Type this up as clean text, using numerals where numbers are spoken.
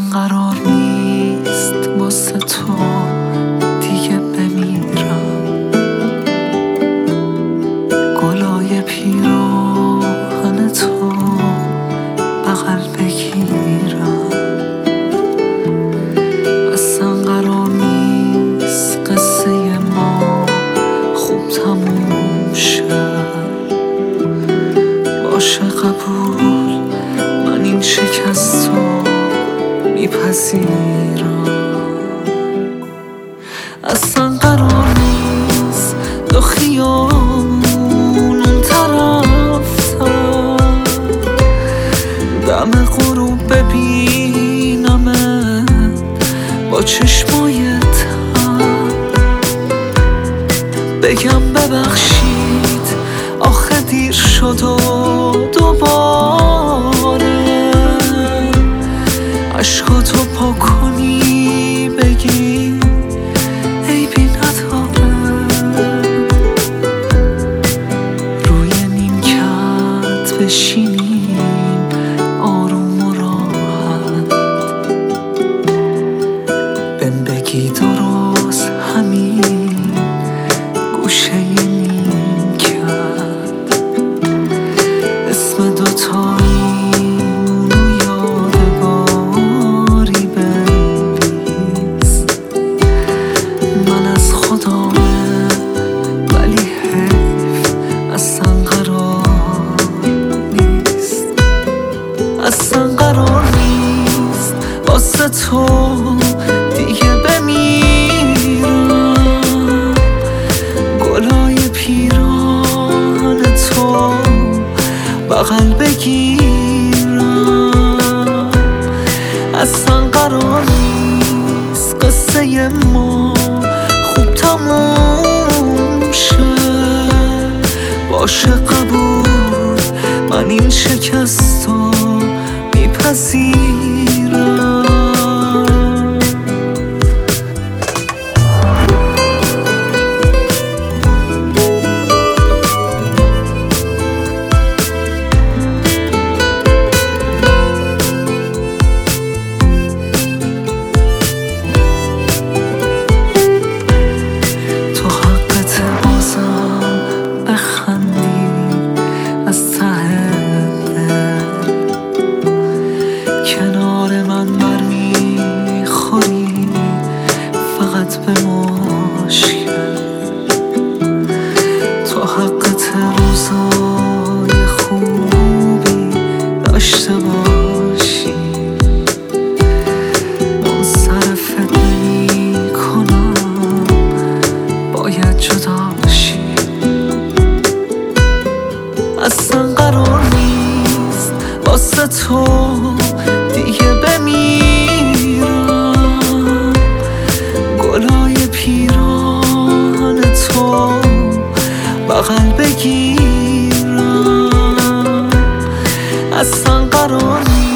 قرار نیست واسه تو دیگه بمیرم، گلای پیراهن تو بغل بگیرم. اصلا قرار نیست قصه ما خوب تموم شه. باشه قبول، من این شکست رو میپذیرم. اصلا قرار نیست دو خیابون اون طرفتر دم غروب ببینمت با چشمای تر، بگم ببخشید آخه دیر شد و دوباره عشقاتو پاک کنی بگی عیبی نداره. روی نیمکت بشینیم آروم و راحت، بهم بگی درست همین گوشه نیمکت، اسم دوتاییمونو یادگاری بنویس. من از خدامه ولی حیف اصلا قرار نیست، اصلا قرار نیست واسه تو دیگه بمیرم، گلای پیراهن تو بغل بگیرم. اصلا قرار نیست قصه ما خوب تموم شه. باشه قبول، من این شکست رو میپذیرم. کنار من برمیخوری فقط به مشکل، تو حقت روزای خوبی داشته باشی. منصرفت نمی کنم، باید جداشی. اصلا قرار نیست واسه تو دیگه بمیرم، گلای پیراهن تو بغل بگیرم. اصلا قرار نیست